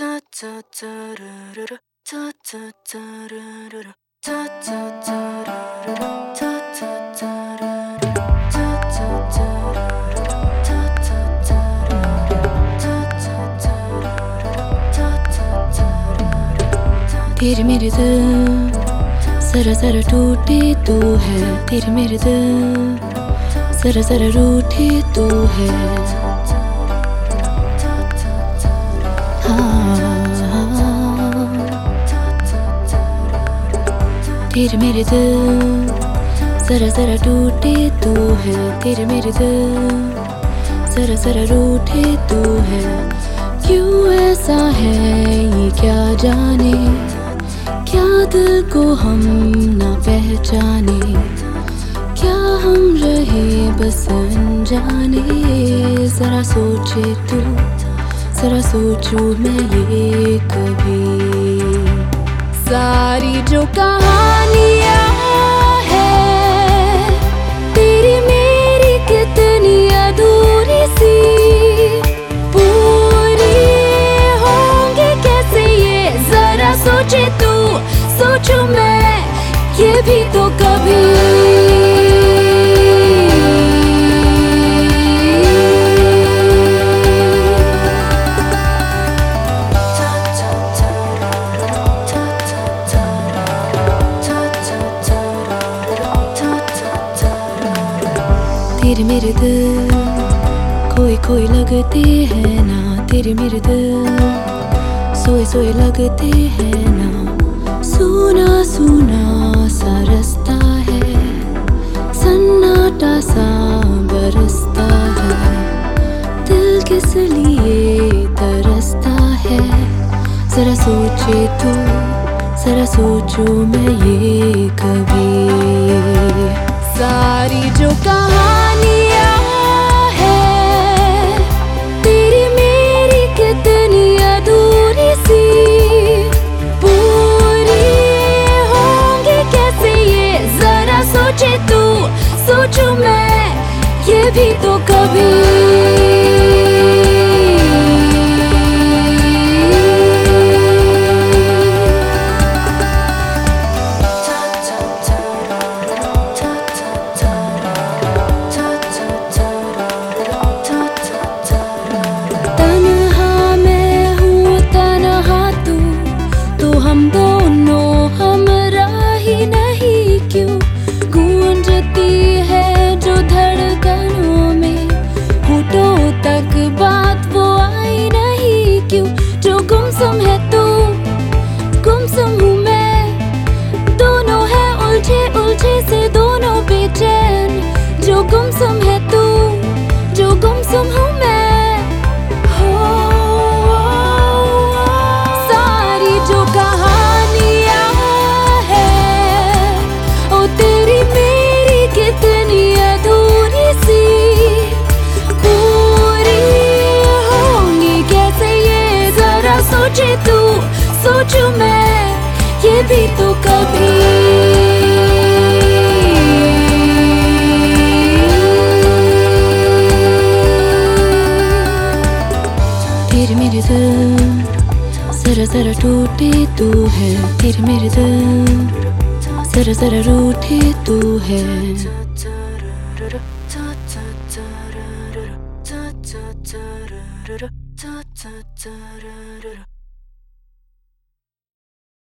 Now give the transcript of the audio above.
तेरे मेरे दिल जरा जरा टूटे तू है, तेरे मेरे दिल जरा जरा रूठे तू है। तेरे मेरे दिल जरा जरा टूटे तू है, तेरे मेरे दिल जरा जरा रूठे तू है। क्यों ऐसा है ये क्या जाने, क्या दिल को हम ना पहचाने, क्या हम रहे बस अनजाने। जरा सोचे तू, जरा सोचूं मैं ये कभी। सारी जो कहानियाँ है तेरी मेरी कितनी अधूरी सी, पूरी होंगी कैसे ये जरा सोचे तू, सोचूं मैं ये भी तो कभी। तेरे मेरे दिल कोई कोई लगते हैं ना, तेरे मेरे दिल सोए सोए लगते हैं ना। सूना सूना सा रास्ता है, सन्नाटा सा बरसता है, दिल किस लिए तरसता है। जरा सोचे तू, जरा सोचूं मैं ये कभी। सारी जो कहानियाँ है तेरी मेरी कितनी अधूरी सी, पूरी होंगी कैसे ये जरा सोचे तू, सोचूं मैं ये भी तो कभी। हम दोनों हमरा ही नहीं क्यों गूंजती है जो धड़कनों में, होठों तक बात वो आई नहीं क्यों। जो गुमसुम है तू, गुमसुम हूँ मैं, दोनों है उलझे उलझे से दोनों बेचैन। जो गुमसुम है तू, जो गुमसुम हूँ मैं। सोचे तू, सोचूं मैं ये भी तो कभी। तेरे मेरे दिल जरा जरा टूटे तू है, तेरे मेरे दिल जरा जरा रूठे तू है।